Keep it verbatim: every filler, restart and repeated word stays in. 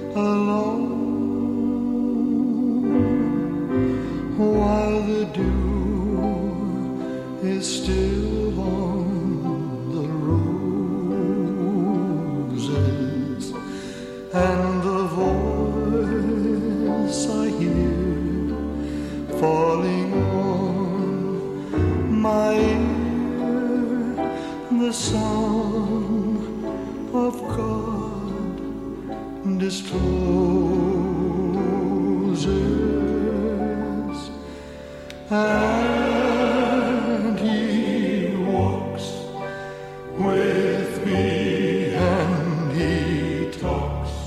alone while the dew is still on the roses, and the voice I hear falling on my ear, the song of God discloses. And